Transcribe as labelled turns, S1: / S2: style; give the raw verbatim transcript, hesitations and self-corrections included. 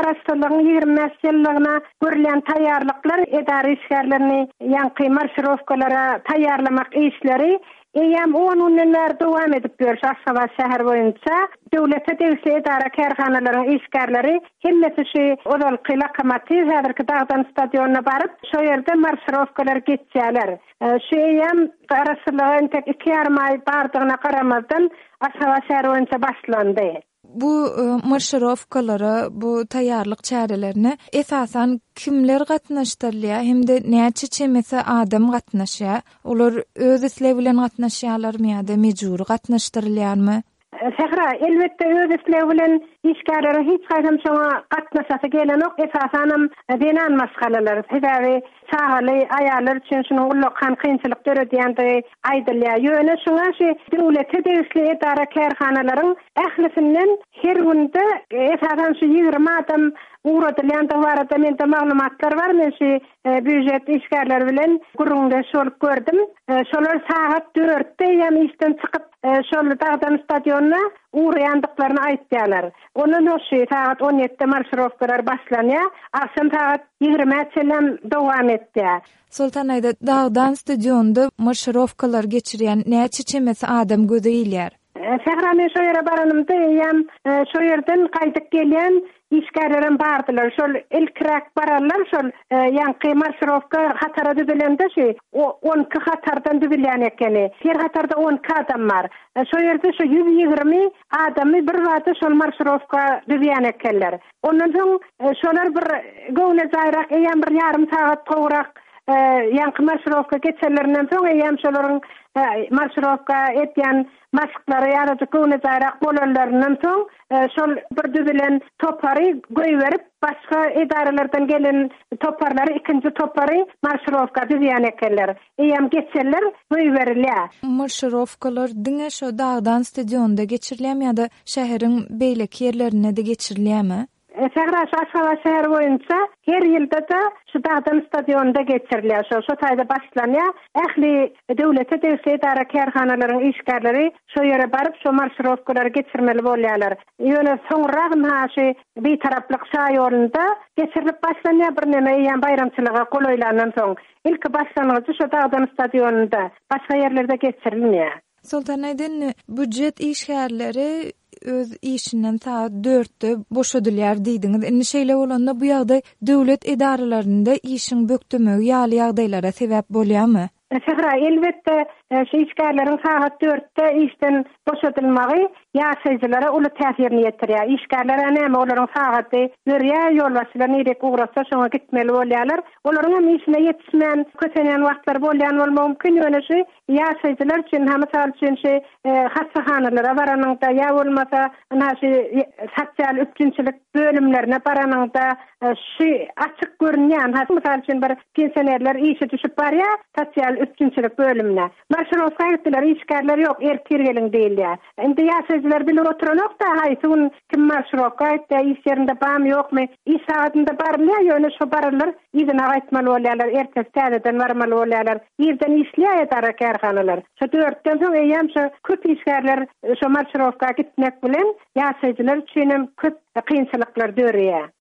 S1: Karasyllygyň ýygrimi beş ýyllygyna görülen taýýarlyklar edary işgärlerini ýa-ni marşrowkalara taýýarlamak işleri eýem on günler dowam edip berýär Aşgabat şäher boýunça. Döwlete degişli edara kärhanalaryň işgärleri hemmesi şu odal kylakamaty häzirki Dagdan stadionuna baryp şo ýerde marşrowkalar geçýärler. Şu eýem Karasyllygyň tek iki ýarym aý bardygyna garamazdan Aşgabat şäher boýunça başlandy.
S2: Bu marşrowkalara, bu taýýarlyk çärelerini esasan kimler gatnaşdyrýar hemde näçe çemese adam gatnaşýar? Olar öz islew bilen gatnaşýarlarmy ýa-da mejbur gatnaşdyrylýarmy?
S1: Sehra, elbette öz islew bilen işgärleri hiç gaýsam şoňa gatnaşasy gelenok esasanam denan masgalalar. Sebäbi sahaly aýallar üçin şunuň ullukan kynçylyk döredýände aýdylýar. Ýöne şoňa şu döwlete degişli edara kärhanalaryň ählisinden her günde esasan şu ýygrimi adam uğradylýan da barada mende maglumatlar bar. Men şu büdjet işgärleri bilen gurrunda şol gördüm. Şolar saat dörtde ýa-ni işden çykyp şol Dagdan stadionuna uğrayandyklaryny aýtdylar. Ondan şu saat on ýedide marşrowkalar başlanýar. Akşam saat ýygrimi üçden dowam etdi.
S2: Sultan aýda Dagdan stadionunda marşrowkalar geçirýän näçe çemese adam gözeýilýär?
S1: Sehra, men şo ýere baranymda ýa-ni şo ýerden gaýdyp gelýän işgärlerim bardylar. Şol ilkirak bararlar, şol ýa-ni marşrowka hatara düzülende şu on iki hatardan düzülýän ekeni. Her hatarda on iki adam bar. Şo ýerde şu yüz ýygrimi adamy bir wagtda şol marşrowka düzülýän ekenler. Ondan soň şolar bir gowle zaýrak ýa bir ýarym sagat gowrak ýa-ni marşrowka geçerlerinden soň ýa-ni şolaryň marşrowka etýän maşyklary ýa-da gowle zaýrak bolanlaryndan soň şol bir düzülen topary goýberip başga edaralardan gelen toparlary ikinji topary marşrowka düzýän ekenler. Eýem geçerler goýberilýär.
S2: Marşrowkalar diňe şo Dagdan stadionunda geçirilýärmi ýa-da şäheriň beýleki ýerlerine de geçirilýärmi?
S1: Sehra, Aşgabat şäher boýunça her ýylda da şu Dagdan stadionunda geçirilýär. Şo şo taýda başlanýar. Ähli döwlete degişli edara kärhanalaryň işgärleri şo ýere baryp şo marşrowkalary geçirmeli bolýarlar. Ýöne soňra ha şu bir taraplyk şaý ýolunda geçirilip başlanýar bir näme ýa bayramçylyga golaýlandan soň. Ilki başlanýy şo Dagdan stadionunda, başga ýerlerde geçirilmýär.
S2: Sultan aýdyn budjet işgärleri öz işinden saat dörtde boşadylýar diýdiňiz. Indi şeýle bolanda bu ýagdaý döwlet edaralaryny işiň bökdümegi ýaly ýagdaýlara sebäp bolýarmy?
S1: Sehra, elbette şu işgärleriň saat dörtde işden boşadylmagy ýaşaýjylara uly täsirini ýetirýär. Işgärler näme olaryň sagaty görýär, ýolbaşçylar nirek ugrasa şoňa gitmeli bolýarlar. Olaryň hem işine ýetişmän, kösenýän wagtlar bolýan bolmagy mümkin. Ýöne şu ýaşaýjylar üçin hem misal üçin şu hastaxanalara baranyňda ýa bolmasa ana şu sosial üçinçilik bölümlerine baranyňda şu açyk görünýän, misal üçin bir pensionerler işe düşüp barýar, sosial üçinçilik bölümine. Marşrowka gitdiler, işgärler ýok, erkir gelin diýilýär. Indi ýaşaýjylar bilen oturanok da haýsy kim marşrowka gitdi, iş ýerinde barmy ýokmy, iş sagatynda barmylar, ýöne şo bararlar, ýygyna gaýtmaly bolýarlar, ertesi täzeden barmaly bolýarlar, ýerden işleýär edara kärhanalar. Şo dörtden soň eýem şo köp işgärler şo marşrowka gitmek bilen ýaşaýjylar üçin köp kynçylyklar dörýär.